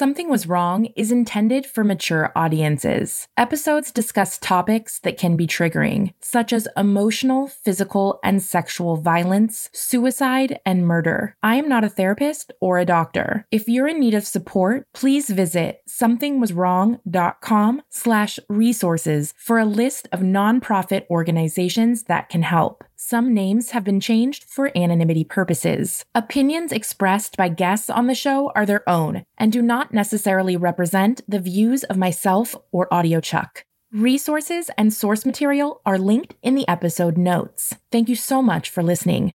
Something Was Wrong is intended for mature audiences. Episodes discuss topics that can be triggering, such as emotional, physical, and sexual violence, suicide, and murder. I am not a therapist or a doctor. If you're in need of support, please visit somethingwaswrong.com/resources for a list of nonprofit organizations that can help. Some names have been changed for anonymity purposes. Opinions expressed by guests on the show are their own and do not necessarily represent the views of myself or AudioChuck. Resources and source material are linked in the episode notes. Thank you so much for listening.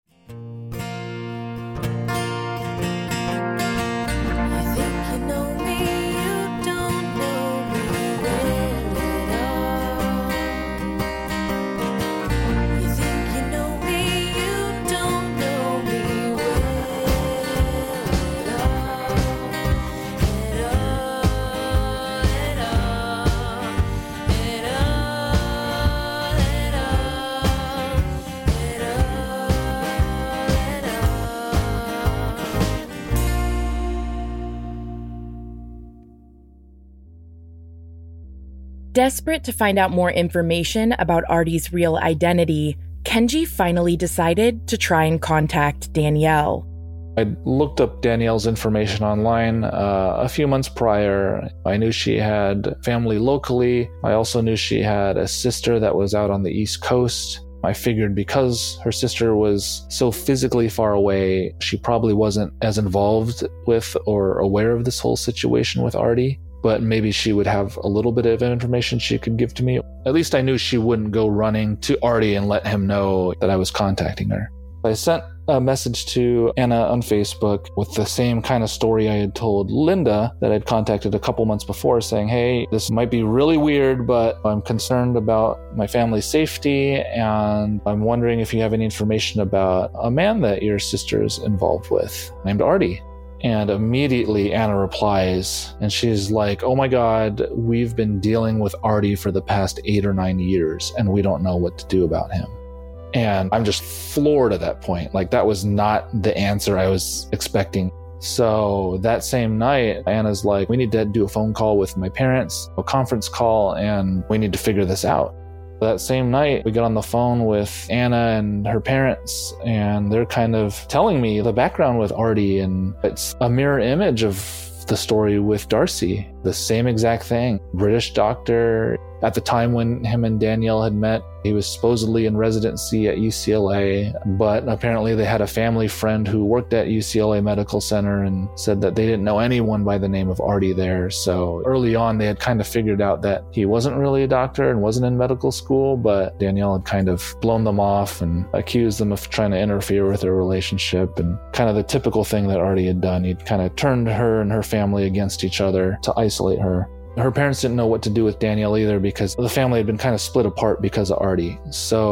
Desperate to find out more information about Artie's real identity, Kenji finally decided to try and contact Danielle. I looked up Danielle's information online a few months prior. I knew she had family locally. I also knew she had a sister that was out on the East Coast. I figured because her sister was so physically far away, she probably wasn't as involved with or aware of this whole situation with Artie. But maybe she would have a little bit of information she could give to me. At least I knew she wouldn't go running to Artie and let him know that I was contacting her. I sent a message to Anna on Facebook with the same kind of story I had told Linda that I'd contacted a couple months before, saying, hey, this might be really weird, but I'm concerned about my family's safety, and I'm wondering if you have any information about a man that your sister's involved with, named Artie. And immediately Anna replies, and she's like, oh my God, we've been dealing with Artie for the past 8 or 9 years, and we don't know what to do about him. And I'm just floored at that point. Like, that was not the answer I was expecting. So that same night, Anna's like, we need to do a phone call with my parents, a conference call, and we need to figure this out. That same night, we got on the phone with Anna and her parents, and they're kind of telling me the background with Artie, and it's a mirror image of the story with Darcy. The same exact thing. British doctor. At the time when him and Danielle had met, he was supposedly in residency at UCLA, but apparently they had a family friend who worked at UCLA Medical Center and said that they didn't know anyone by the name of Artie there. So early on, they had kind of figured out that he wasn't really a doctor and wasn't in medical school, but Danielle had kind of blown them off and accused them of trying to interfere with their relationship, and kind of the typical thing that Artie had done. He'd kind of turned her and her family against each other to isolate her. Her parents didn't know what to do with Danielle either, because the family had been kind of split apart because of Artie.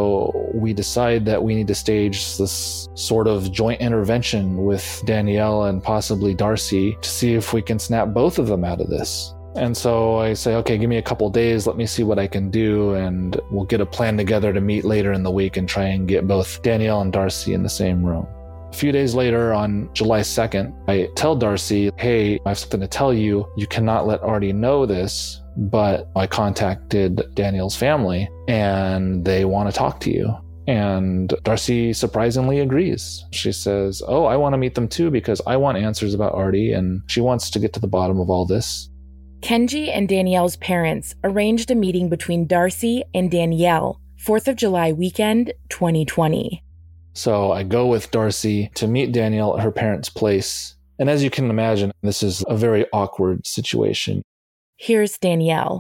So we decide that we need to stage this sort of joint intervention with Danielle and possibly Darcy to see if we can snap both of them out of this. And so I say, okay, give me a couple days. Let me see what I can do. And we'll get a plan together to meet later in the week and try and get both Danielle and Darcy in the same room. A few days later, on July 2nd, I tell Darcy, hey, I have something to tell you. You cannot let Artie know this, but I contacted Danielle's family and they want to talk to you. And Darcy surprisingly agrees. She says, oh, I want to meet them too because I want answers about Artie, and she wants to get to the bottom of all this. Kenji and Danielle's parents arranged a meeting between Darcy and Danielle, 4th of July weekend, 2020. So I go with Darcy to meet Danielle at her parents' place. And as you can imagine, this is a very awkward situation. Here's Danielle.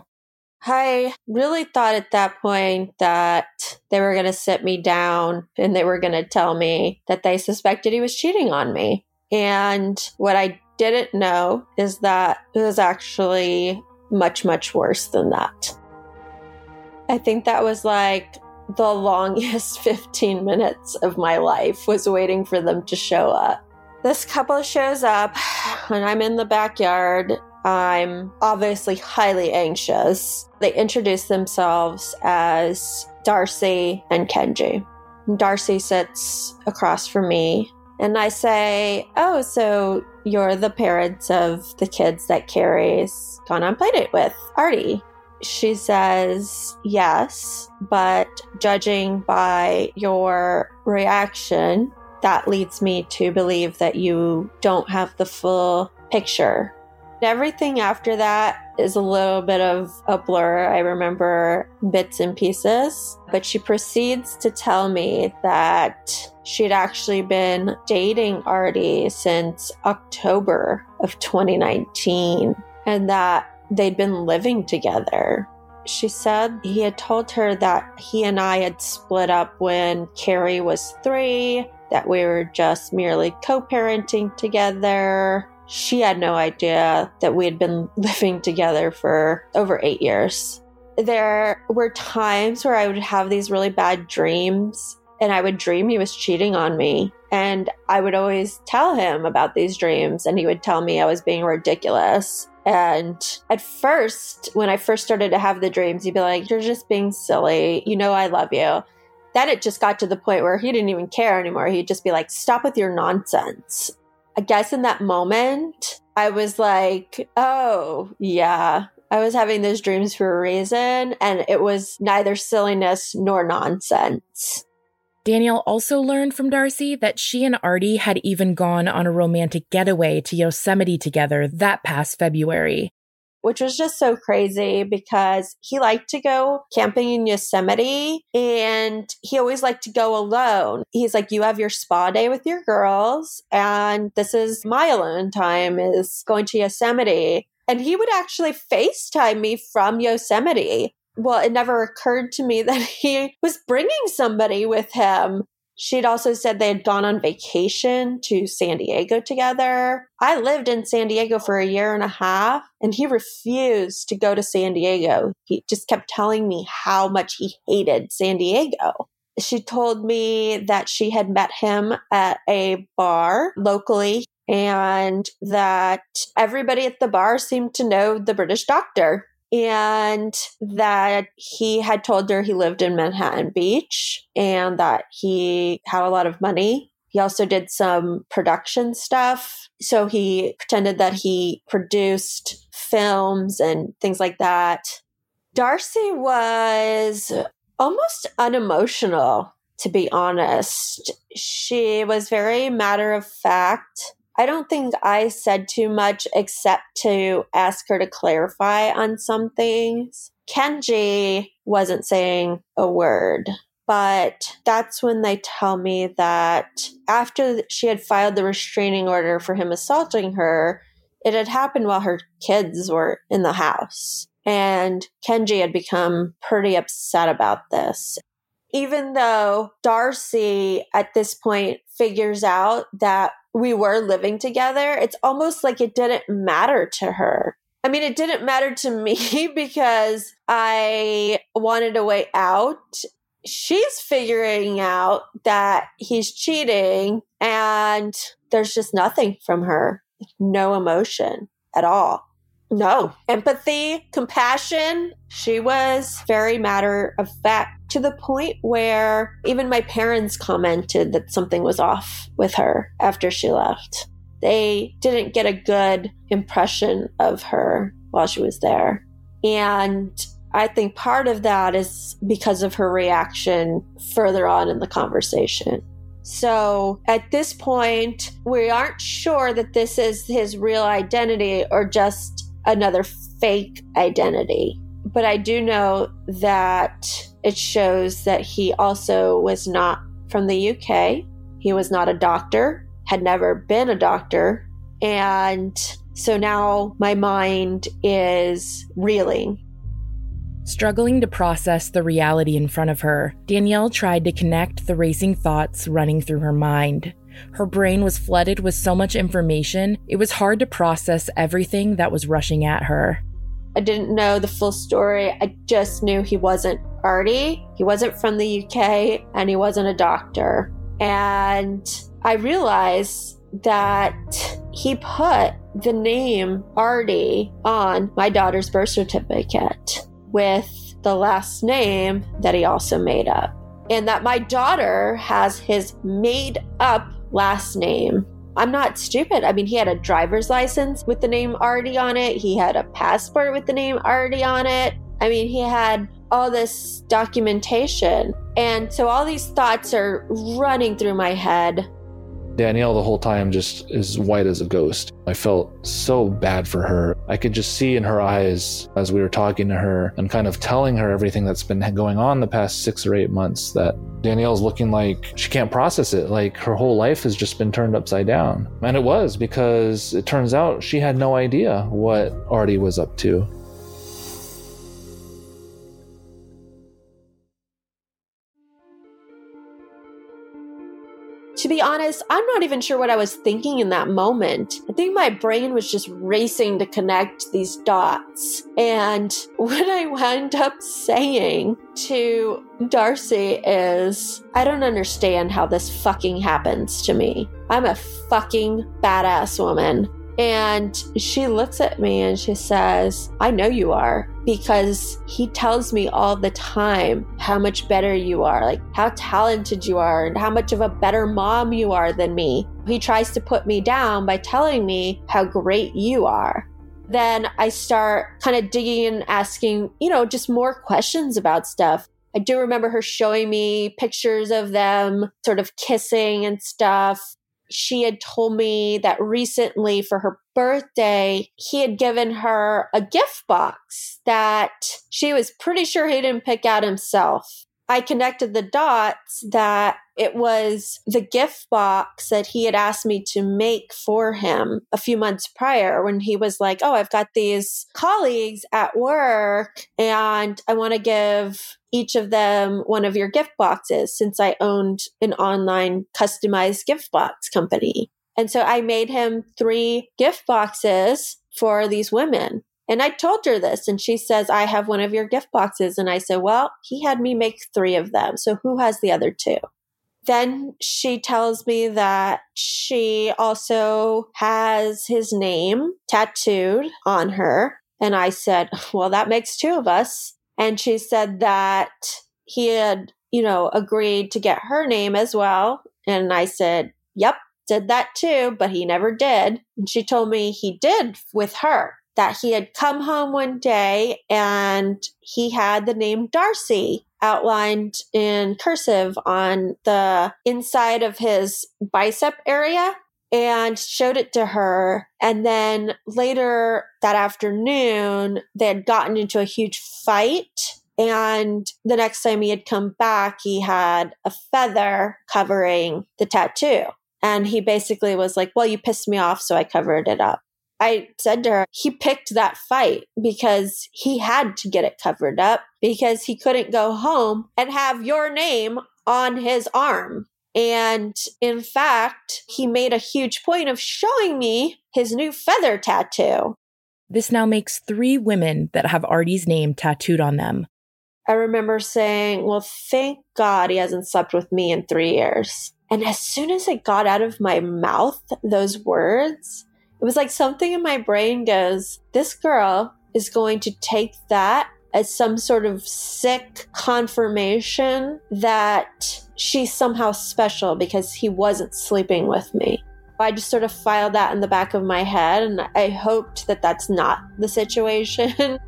I really thought at that point that they were going to sit me down and they were going to tell me that they suspected he was cheating on me. And what I didn't know is that it was actually much, much worse than that. I think that was like the longest 15 minutes of my life, was waiting for them to show up. This couple shows up and I'm in the backyard. I'm obviously highly anxious. They introduce themselves as Darcy and Kenji. Darcy sits across from me and I say, oh, so you're the parents of the kids that Carrie's gone on playdate with, Artie. She says, yes, but judging by your reaction, that leads me to believe that you don't have the full picture. Everything after that is a little bit of a blur. I remember bits and pieces, but she proceeds to tell me that she'd actually been dating Artie since October of 2019 and that they'd been living together. She said he had told her that he and I had split up when Carrie was 3, that we were just merely co-parenting together. She had no idea that we had been living together for over 8 years. There were times where I would have these really bad dreams, and I would dream he was cheating on me. And I would always tell him about these dreams, and he would tell me I was being ridiculous. And at first, when I first started to have the dreams, he'd be like, you're just being silly. You know I love you. Then it just got to the point where he didn't even care anymore. He'd just be like, stop with your nonsense. I guess in that moment, I was like, oh, yeah, I was having those dreams for a reason, and it was neither silliness nor nonsense. Danielle also learned from Darcy that she and Artie had even gone on a romantic getaway to Yosemite together that past February. Which was just so crazy because he liked to go camping in Yosemite and he always liked to go alone. He's like, you have your spa day with your girls and this is my alone time, is going to Yosemite. And he would actually FaceTime me from Yosemite. Well, it never occurred to me that he was bringing somebody with him. She'd also said they had gone on vacation to San Diego together. I lived in San Diego for 1.5 years, and he refused to go to San Diego. He just kept telling me how much he hated San Diego. She told me that she had met him at a bar locally and that everybody at the bar seemed to know the British doctor. And that he had told her he lived in Manhattan Beach and that he had a lot of money. He also did some production stuff. So he pretended that he produced films and things like that. Darcy was almost unemotional, to be honest. She was very matter of fact. I don't think I said too much except to ask her to clarify on some things. Kenji wasn't saying a word, but that's when they tell me that after she had filed the restraining order for him assaulting her, it had happened while her kids were in the house. And Kenji had become pretty upset about this. Even though Darcy at this point figures out that we were living together, it's almost like it didn't matter to her. I mean, it didn't matter to me because I wanted a way out. She's figuring out that he's cheating and there's just nothing from her. No emotion at all. No empathy, compassion. She was very matter of fact to the point where even my parents commented that something was off with her after she left. They didn't get a good impression of her while she was there. And I think part of that is because of her reaction further on in the conversation. So at this point, we aren't sure that this is his real identity or just another fake identity. But I do know that it shows that he also was not from the UK. He was not a doctor, had never been a doctor. And so now my mind is reeling. Struggling to process the reality in front of her, Danielle tried to connect the racing thoughts running through her mind. Her brain was flooded with so much information, it was hard to process everything that was rushing at her. I didn't know the full story. I just knew he wasn't Artie. He wasn't from the UK, and he wasn't a doctor. And I realized that he put the name Artie on my daughter's birth certificate with the last name that he also made up. And that my daughter has his made up last name I'm not stupid. I mean, he had a driver's license with the name Artie on it. He had a passport with the name Artie on it. I mean, he had all this documentation. And so all these thoughts are running through my head. Danielle the whole time just is white as a ghost. I felt so bad for her. I could just see in her eyes as we were talking to her and kind of telling her everything that's been going on the past 6 or 8 months, that Danielle's looking like she can't process it. Like her whole life has just been turned upside down. And it was, because it turns out she had no idea what Artie was up to. To be honest, I'm not even sure what I was thinking in that moment. I think my brain was just racing to connect these dots. And what I wound up saying to Darcy is, I don't understand how this fucking happens to me. I'm a fucking badass woman. And she looks at me and she says, I know you are, because he tells me all the time how much better you are, like how talented you are and how much of a better mom you are than me. He tries to put me down by telling me how great you are. Then I start kind of digging and asking, just more questions about stuff. I do remember her showing me pictures of them sort of kissing and stuff. She had told me that recently for her birthday, he had given her a gift box that she was pretty sure he didn't pick out himself. I connected the dots that it was the gift box that he had asked me to make for him a few months prior, when he was like, oh, I've got these colleagues at work and I want to give each of them one of your gift boxes, since I owned an online customized gift box company. And so I made him 3 gift boxes for these women. And I told her this, and she says, I have one of your gift boxes. And I said, well, he had me make 3 of them. So who has the other 2? Then she tells me that she also has his name tattooed on her. And I said, well, that makes 2 of us. And she said that he had, agreed to get her name as well. And I said, yep, did that too, but he never did. And she told me he did with her, that he had come home one day and he had the name Darcy outlined in cursive on the inside of his bicep area, and showed it to her. And then later that afternoon, they had gotten into a huge fight. And the next time he had come back, he had a feather covering the tattoo. And he basically was like, well, you pissed me off, so I covered it up. I said to her, he picked that fight because he had to get it covered up, because he couldn't go home and have your name on his arm. And in fact, he made a huge point of showing me his new feather tattoo. This now makes 3 women that have Artie's name tattooed on them. I remember saying, well, thank God he hasn't slept with me in 3 years. And as soon as it got out of my mouth, those words, it was like something in my brain goes, this girl is going to take that as some sort of sick confirmation that she's somehow special because he wasn't sleeping with me. I just sort of filed that in the back of my head, and I hoped that that's not the situation.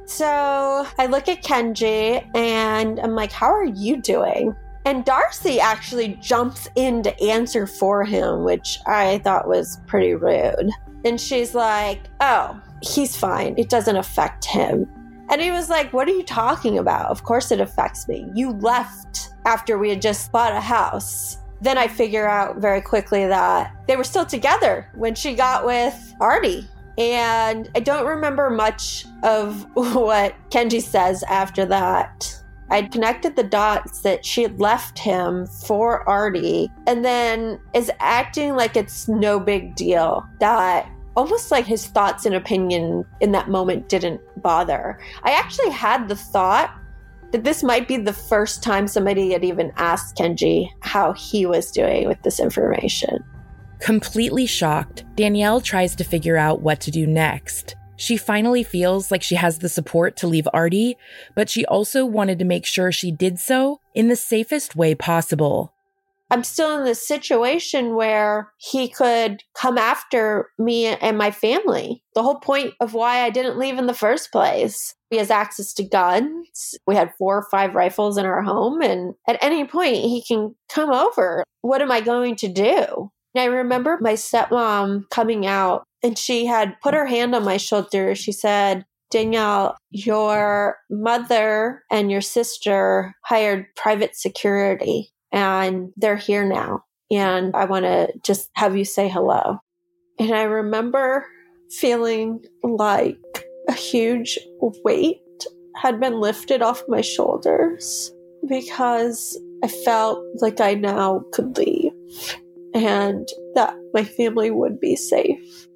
So I look at Kenji and I'm like, how are you doing? And Darcy actually jumps in to answer for him, which I thought was pretty rude. And she's like, oh, he's fine. It doesn't affect him. And he was like, what are you talking about? Of course it affects me. You left after we had just bought a house. Then I figure out very quickly that they were still together when she got with Artie. And I don't remember much of what Kenji says after that. I'd connected the dots that she had left him for Artie, and then is acting like it's no big deal, that almost like his thoughts and opinion in that moment didn't bother. I actually had the thought that this might be the first time somebody had even asked Kenji how he was doing with this information. Completely shocked, Danielle tries to figure out what to do next. She finally feels like she has the support to leave Artie, but she also wanted to make sure she did so in the safest way possible. I'm still in this situation where he could come after me and my family. The whole point of why I didn't leave in the first place. He has access to guns. We had 4 or 5 rifles in our home, and at any point he can come over. What am I going to do? And I remember my stepmom coming out, and she had put her hand on my shoulder. She said, Danielle, your mother and your sister hired private security, and they're here now. And I want to just have you say hello. And I remember feeling like a huge weight had been lifted off my shoulders because I felt like I now could leave and that my family would be safe.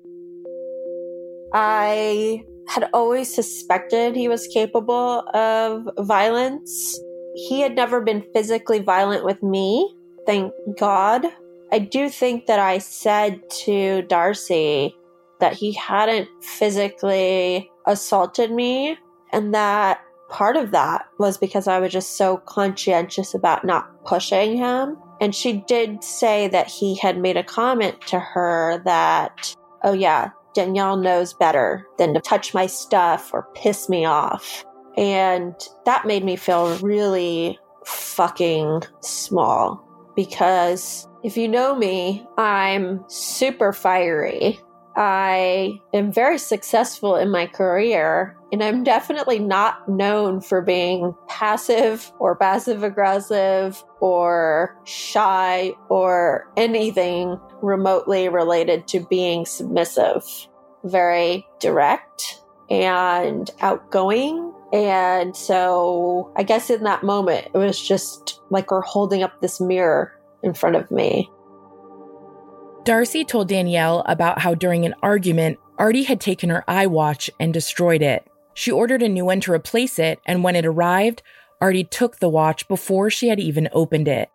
I had always suspected he was capable of violence. He had never been physically violent with me, thank God. I do think that I said to Darcy that he hadn't physically assaulted me, and that part of that was because I was just so conscientious about not pushing him. And she did say that he had made a comment to her that, oh yeah, Danielle knows better than to touch my stuff or piss me off. And that made me feel really fucking small, because if you know me, I'm super fiery. I am very successful in my career, and I'm definitely not known for being passive or passive aggressive or shy or anything remotely related to being submissive. Very direct and outgoing. And so I guess in that moment, it was just like her holding up this mirror in front of me. Darcy told Danielle about how during an argument, Artie had taken her iWatch and destroyed it. She ordered a new one to replace it, and when it arrived, Artie took the watch before she had even opened it.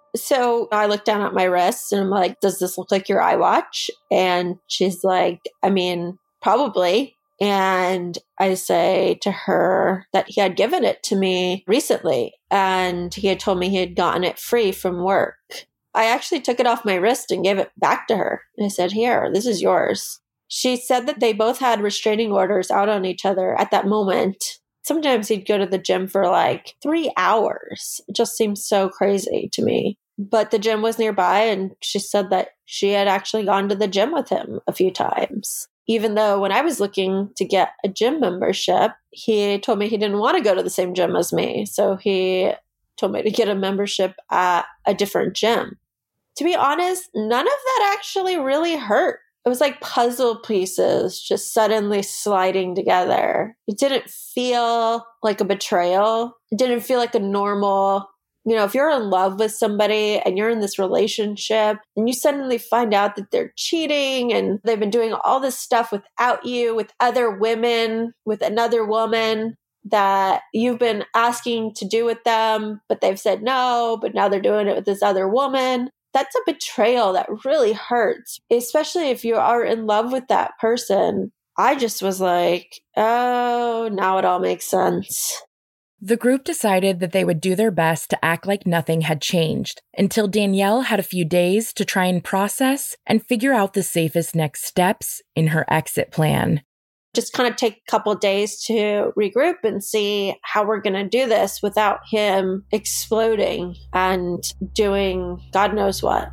So I looked down at my wrist and I'm like, does this look like your iWatch? And she's like, I mean, probably. And I say to her that he had given it to me recently, and he had told me he had gotten it free from work. I actually took it off my wrist and gave it back to her. And I said, here, this is yours. She said that they both had restraining orders out on each other at that moment. Sometimes he'd go to the gym for like 3 hours. It just seems so crazy to me. But the gym was nearby, and she said that she had actually gone to the gym with him a few times. Even though when I was looking to get a gym membership, he told me he didn't want to go to the same gym as me. So he told me to get a membership at a different gym. To be honest, none of that actually really hurt. It was like puzzle pieces just suddenly sliding together. It didn't feel like a betrayal. It didn't feel like a normal, if you're in love with somebody and you're in this relationship and you suddenly find out that they're cheating and they've been doing all this stuff without you, with other women, with another woman that you've been asking to do with them, but they've said no, but now they're doing it with this other woman. That's a betrayal that really hurts, especially if you are in love with that person. I just was like, oh, now it all makes sense. The group decided that they would do their best to act like nothing had changed until Danielle had a few days to try and process and figure out the safest next steps in her exit plan. Just kind of take a couple of days to regroup and see how we're going to do this without him exploding and doing God knows what.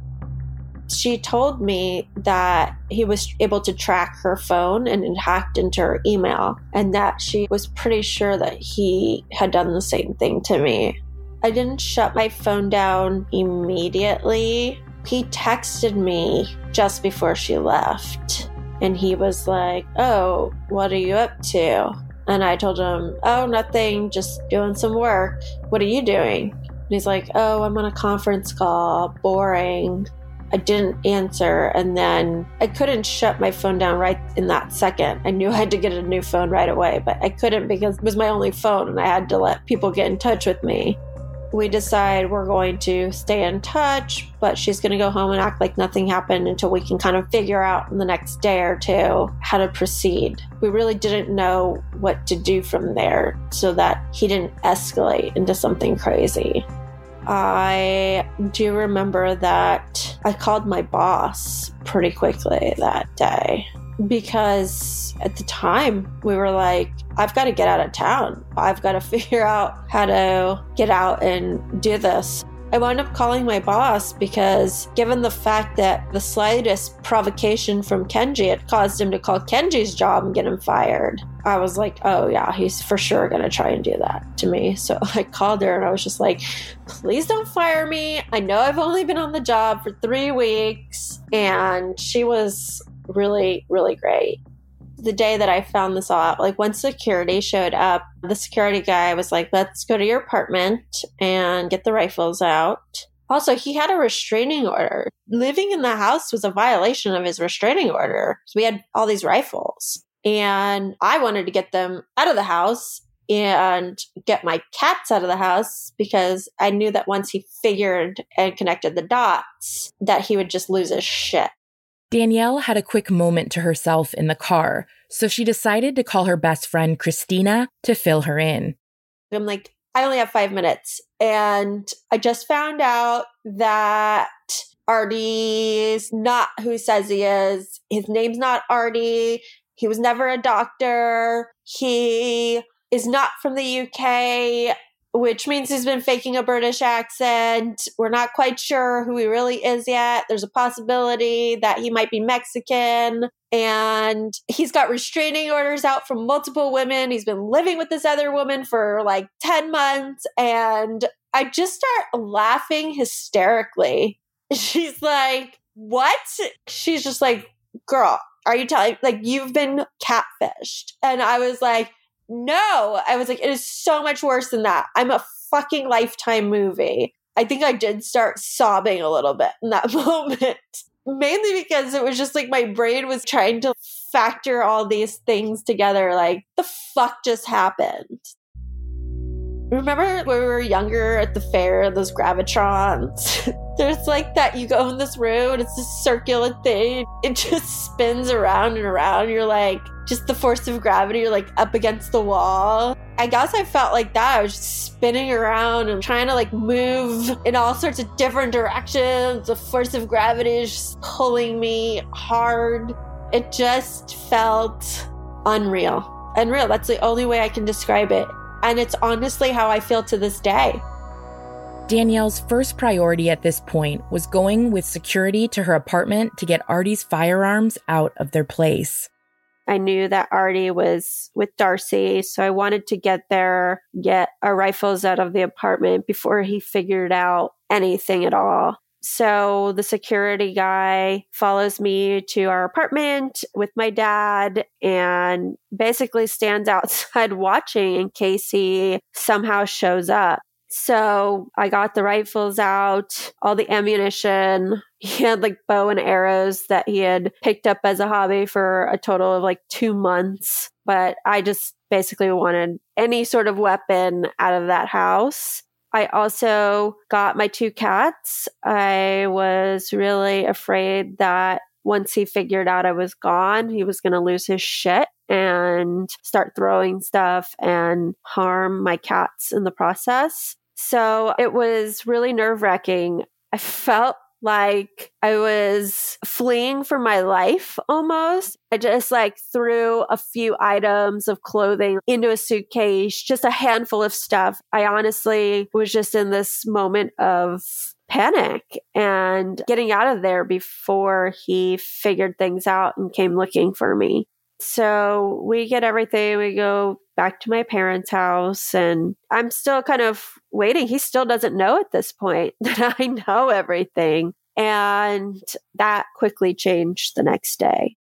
She told me that he was able to track her phone and it hacked into her email, and that she was pretty sure that he had done the same thing to me. I didn't shut my phone down immediately. He texted me just before she left. And he was like, oh, what are you up to? And I told him, oh, nothing, just doing some work. What are you doing? And he's like, oh, I'm on a conference call. Boring. I didn't answer. And then I couldn't shut my phone down right in that second. I knew I had to get a new phone right away, but I couldn't because it was my only phone and I had to let people get in touch with me. We decide we're going to stay in touch, but she's going to go home and act like nothing happened until we can kind of figure out in the next day or two how to proceed. We really didn't know what to do from there so that he didn't escalate into something crazy. I do remember that I called my boss pretty quickly that day because at the time we were like, I've got to get out of town. I've got to figure out how to get out and do this. I wound up calling my boss because given the fact that the slightest provocation from Kenji had caused him to call Kenji's job and get him fired, I was like, oh yeah, he's for sure going to try and do that to me. So I called her and I was just like, please don't fire me. I know I've only been on the job for 3 weeks. And she was really, really great. The day that I found this all out, like once security showed up, the security guy was like, let's go to your apartment and get the rifles out. Also, he had a restraining order. Living in the house was a violation of his restraining order. So we had all these rifles and I wanted to get them out of the house and get my cats out of the house because I knew that once he figured and connected the dots, that he would just lose his shit. Danielle had a quick moment to herself in the car, so she decided to call her best friend, Christina, to fill her in. I'm like, I only have 5 minutes. And I just found out that Artie's not who he says he is. His name's not Artie. He was never a doctor. He is not from the UK, which means he's been faking a British accent. We're not quite sure who he really is yet. There's a possibility that he might be Mexican. And he's got restraining orders out from multiple women. He's been living with this other woman for like 10 months. And I just start laughing hysterically. She's like, what? She's just like, girl, are you telling, like, you've been catfished? And I was like, no, I was like, it is so much worse than that. I'm a fucking Lifetime movie. I think I did start sobbing a little bit in that moment, mainly because it was just like my brain was trying to factor all these things together. Like, the fuck just happened? Remember when we were younger at the fair, those Gravitrons? There's like that, you go in this room and it's this circular thing. It just spins around and around. You're like, just the force of gravity, you're like up against the wall. I guess I felt like that. I was just spinning around and trying to like move in all sorts of different directions. The force of gravity is just pulling me hard. It just felt unreal. Unreal. That's the only way I can describe it. And it's honestly how I feel to this day. Danielle's first priority at this point was going with security to her apartment to get Artie's firearms out of their place. I knew that Artie was with Darcy, so I wanted to get there, get our rifles out of the apartment before he figured out anything at all. So the security guy follows me to our apartment with my dad and basically stands outside watching in case he somehow shows up. So I got the rifles out, all the ammunition. He had like bow and arrows that he had picked up as a hobby for a total of like 2 months. But I just basically wanted any sort of weapon out of that house. I also got my 2 cats. I was really afraid that once he figured out I was gone, he was going to lose his shit and start throwing stuff and harm my cats in the process. So it was really nerve-wracking. I felt like I was fleeing for my life almost. I just like threw a few items of clothing into a suitcase, just a handful of stuff. I honestly was just in this moment of panic and getting out of there before he figured things out and came looking for me. So we get everything, we go back to my parents' house, and I'm still kind of waiting. He still doesn't know at this point that I know everything. And that quickly changed the next day.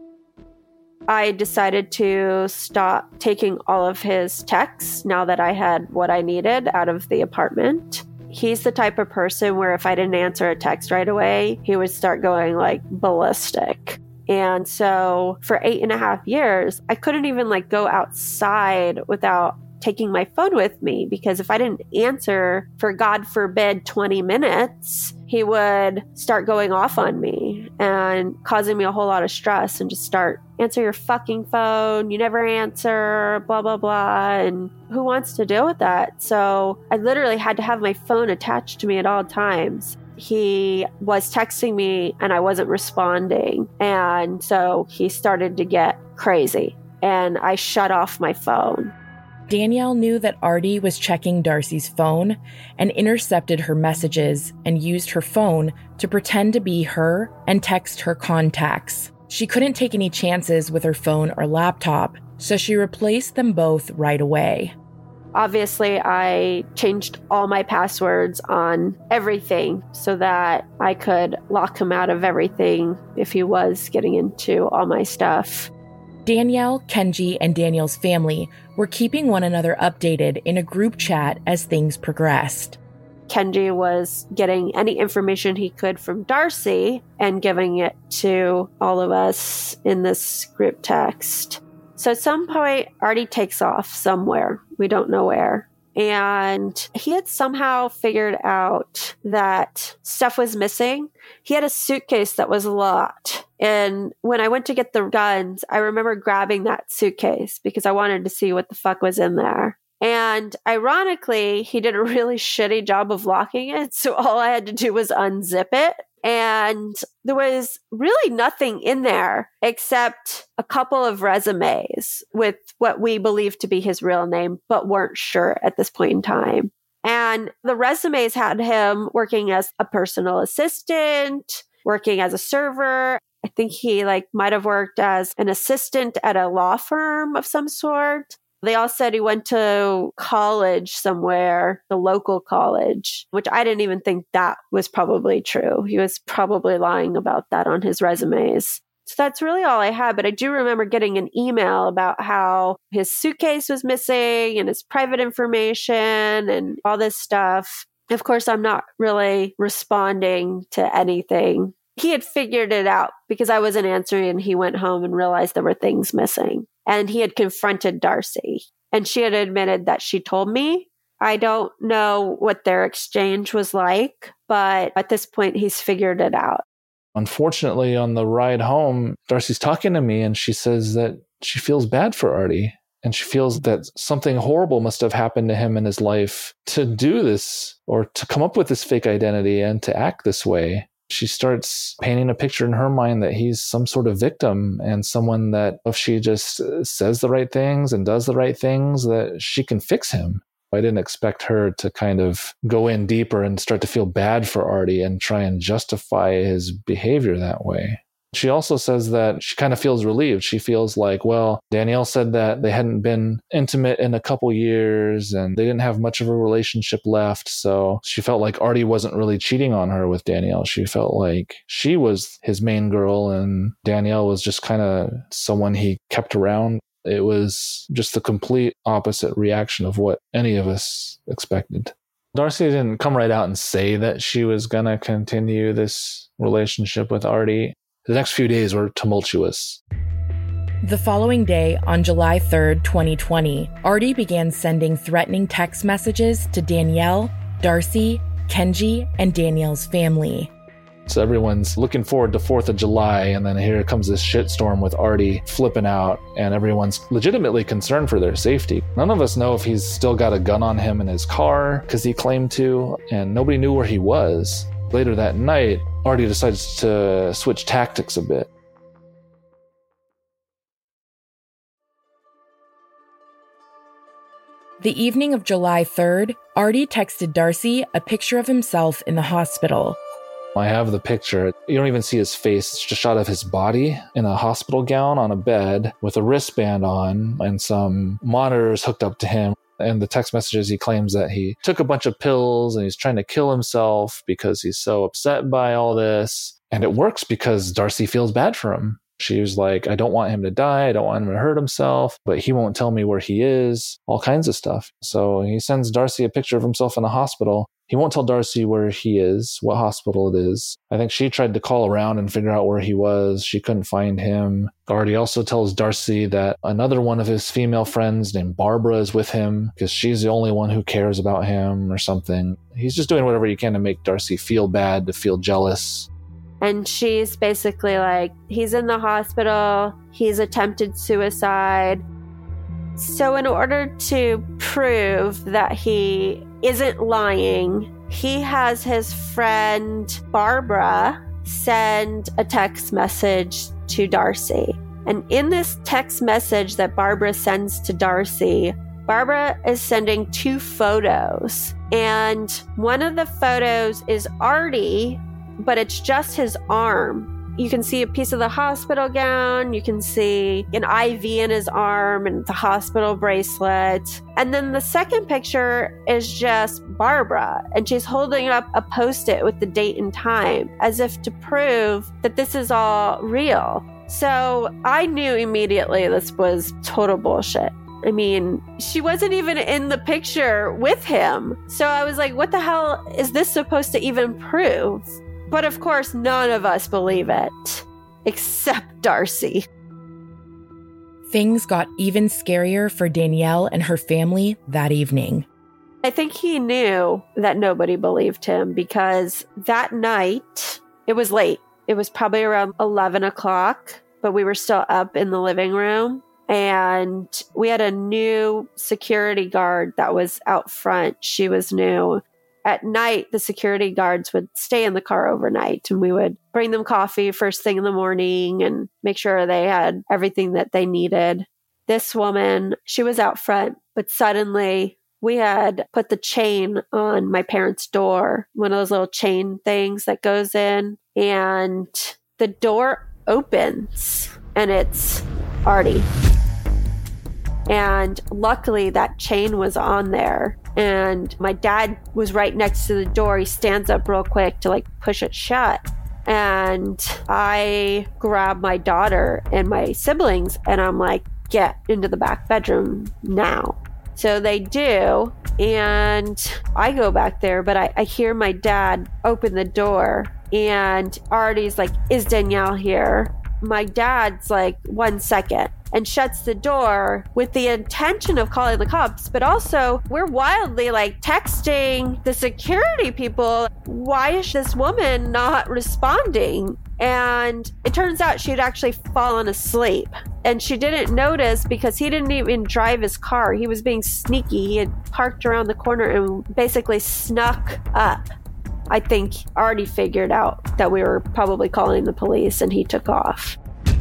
I decided to stop taking all of his texts now that I had what I needed out of the apartment. He's the type of person where if I didn't answer a text right away, he would start going like ballistic. And so for 8.5 years, I couldn't even like go outside without taking my phone with me, because if I didn't answer for, God forbid, 20 minutes, he would start going off on me and causing me a whole lot of stress and just start, answer your fucking phone, you never answer, blah, blah, blah. And who wants to deal with that? So I literally had to have my phone attached to me at all times. He was texting me and I wasn't responding. And so he started to get crazy and I shut off my phone. Danielle knew that Artie was checking Darcy's phone and intercepted her messages and used her phone to pretend to be her and text her contacts. She couldn't take any chances with her phone or laptop, so she replaced them both right away. Obviously, I changed all my passwords on everything so that I could lock him out of everything if he was getting into all my stuff. Danielle, Kenji, and Danielle's family were keeping one another updated in a group chat as things progressed. Kenji was getting any information he could from Darcy and giving it to all of us in this group text. So at some point, Artie takes off somewhere. We don't know where. And he had somehow figured out that stuff was missing. He had a suitcase that was locked. And when I went to get the guns, I remember grabbing that suitcase because I wanted to see what the fuck was in there. And ironically, he did a really shitty job of locking it. So all I had to do was unzip it. And there was really nothing in there except a couple of resumes with what we believed to be his real name, but weren't sure at this point in time. And the resumes had him working as a personal assistant, working as a server. I think he might have worked as an assistant at a law firm of some sort. They all said he went to college somewhere, the local college, which I didn't even think that was probably true. He was probably lying about that on his resumes. So that's really all I had. But I do remember getting an email about how his suitcase was missing and his private information and all this stuff. Of course, I'm not really responding to anything. He had figured it out because I wasn't answering and he went home and realized there were things missing. And he had confronted Darcy and she had admitted that she told me. I don't know what their exchange was like, but at this point, he's figured it out. Unfortunately, on the ride home, Darcy's talking to me and she says that she feels bad for Artie. And she feels that something horrible must have happened to him in his life to do this or to come up with this fake identity and to act this way. She starts painting a picture in her mind that he's some sort of victim and someone that if she just says the right things and does the right things, that she can fix him. I didn't expect her to kind of go in deeper and start to feel bad for Artie and try and justify his behavior that way. She also says that she kind of feels relieved. She feels like, well, Danielle said that they hadn't been intimate in a couple years and they didn't have much of a relationship left. So she felt like Artie wasn't really cheating on her with Danielle. She felt like she was his main girl and Danielle was just kind of someone he kept around. It was just the complete opposite reaction of what any of us expected. Darcy didn't come right out and say that she was going to continue this relationship with Artie. The next few days were tumultuous. The following day, on July 3rd, 2020, Artie began sending threatening text messages to Danielle, Darcy, Kenji, and Danielle's family. So everyone's looking forward to 4th of July, and then here comes this shitstorm with Artie flipping out, and everyone's legitimately concerned for their safety. None of us know if he's still got a gun on him in his car, because he claimed to, and nobody knew where he was. Later that night, Artie decides to switch tactics a bit. The evening of July 3rd, Artie texted Darcy a picture of himself in the hospital. I have the picture. You don't even see his face. It's just a shot of his body in a hospital gown on a bed with a wristband on and some monitors hooked up to him. And the text messages, he claims that he took a bunch of pills and he's trying to kill himself because he's so upset by all this. And it works because Darcy feels bad for him. She was like, I don't want him to die. I don't want him to hurt himself, but he won't tell me where he is, all kinds of stuff. So he sends Darcy a picture of himself in a hospital. He won't tell Darcy where he is, what hospital it is. I think she tried to call around and figure out where he was. She couldn't find him. Artie also tells Darcy that another one of his female friends named Barbara is with him because she's the only one who cares about him or something. He's just doing whatever he can to make Darcy feel bad, to feel jealous. And she's basically like, he's in the hospital, he's attempted suicide. So in order to prove that he isn't lying, he has his friend Barbara send a text message to Darcy. And in this text message that Barbara sends to Darcy, Barbara is sending 2 photos. And one of the photos is Artie, but it's just his arm. You can see a piece of the hospital gown. You can see an IV in his arm and the hospital bracelet. And then the second picture is just Barbara, and she's holding up a Post-it with the date and time as if to prove that this is all real. So I knew immediately this was total bullshit. I mean, she wasn't even in the picture with him. So I was like, what the hell is this supposed to even prove? But of course, none of us believe it, except Darcy. Things got even scarier for Danielle and her family that evening. I think he knew that nobody believed him because that night, it was late. It was probably around 11 o'clock, but we were still up in the living room. And we had a new security guard that was out front. She was new. At night, the security guards would stay in the car overnight, and we would bring them coffee first thing in the morning and make sure they had everything that they needed. This woman, she was out front, but suddenly we had put the chain on my parents' door, one of those little chain things that goes in, and the door opens, and it's Artie. And luckily, that chain was on there. And my dad was right next to the door. He stands up real quick to push it shut. And I grab my daughter and my siblings and I'm like, get into the back bedroom now. So they do. And I go back there, but I hear my dad open the door and Artie's like, is Danielle here? My dad's like, 1 second, and shuts the door with the intention of calling the cops. But also, we're wildly texting the security people, why is this woman not responding? And it turns out she'd actually fallen asleep. And she didn't notice because he didn't even drive his car. He was being sneaky. He had parked around the corner and basically snuck up. I think Artie figured out that we were probably calling the police and he took off.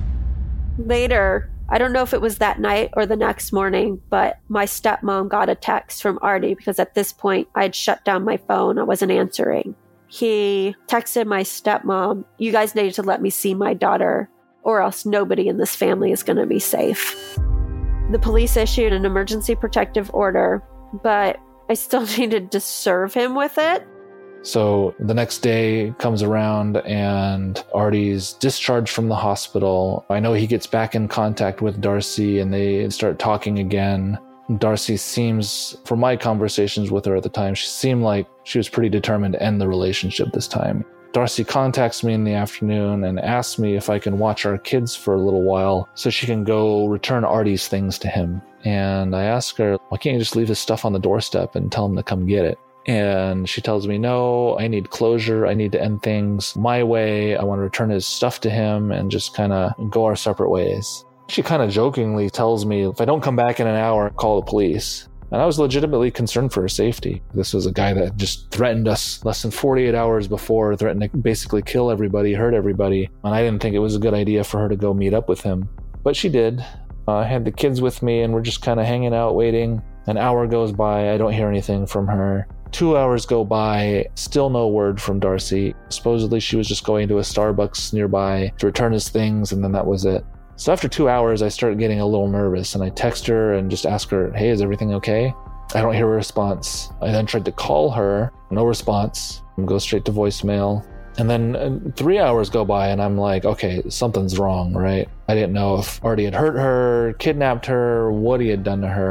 Later, I don't know if it was that night or the next morning, but my stepmom got a text from Artie because at this point I had shut down my phone. I wasn't answering. He texted my stepmom, you guys need to let me see my daughter or else nobody in this family is going to be safe. The police issued an emergency protective order, but I still needed to serve him with it. So the next day comes around and Artie's discharged from the hospital. I know he gets back in contact with Darcy and they start talking again. Darcy seems, from my conversations with her at the time, she seemed like she was pretty determined to end the relationship this time. Darcy contacts me in the afternoon and asks me if I can watch our kids for a little while so she can go return Artie's things to him. And I ask her, why can't you just leave his stuff on the doorstep and tell him to come get it? And she tells me, no, I need closure. I need to end things my way. I want to return his stuff to him and just kind of go our separate ways. She kind of jokingly tells me, if I don't come back in an hour, call the police. And I was legitimately concerned for her safety. This was a guy that just threatened us less than 48 hours before, threatened to basically kill everybody, hurt everybody. And I didn't think it was a good idea for her to go meet up with him. But she did. I had the kids with me and we're just kind of hanging out waiting. An hour goes by. I don't hear anything from her. 2 hours go by, still no word from Darcy. Supposedly she was just going to a Starbucks nearby to return his things, and then that was it. So after 2 hours, I started getting a little nervous, and I text her and just ask her, hey, is everything okay? I don't hear a response. I then tried to call her, no response, and go straight to voicemail. And then 3 hours go by, and I'm like, okay, something's wrong, right? I didn't know if Artie had hurt her, kidnapped her, what he had done to her.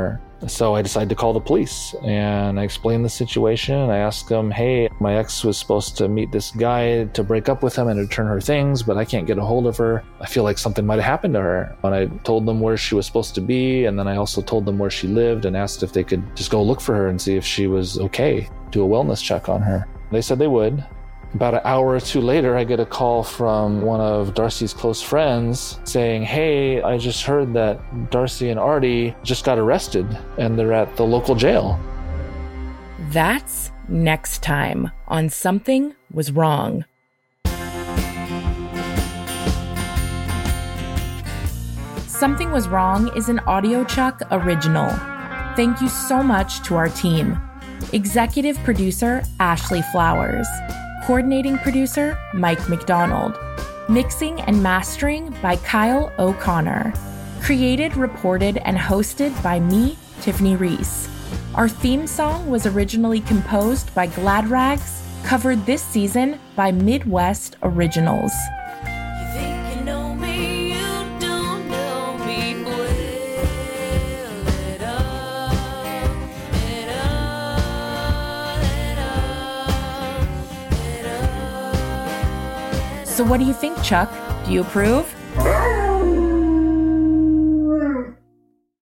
So I decided to call the police, and I explained the situation. I asked them, hey, my ex was supposed to meet this guy to break up with him and return her things, but I can't get a hold of her. I feel like something might have happened to her. And I told them where she was supposed to be, and then I also told them where she lived and asked if they could just go look for her and see if she was okay, do a wellness check on her. They said they would. About an hour or two later, I get a call from one of Darcy's close friends saying, hey, I just heard that Darcy and Artie just got arrested and they're at the local jail. That's next time on Something Was Wrong. Something Was Wrong is an AudioChuck original. Thank you so much to our team. Executive producer, Ashley Flowers. Coordinating producer, Mike McDonald. Mixing and mastering by Kyle O'Connor. Created, reported, and hosted by me, Tiffany Reese. Our theme song was originally composed by Glad Rags, covered this season by Midwest Originals. So what do you think, Chuck? Do you approve?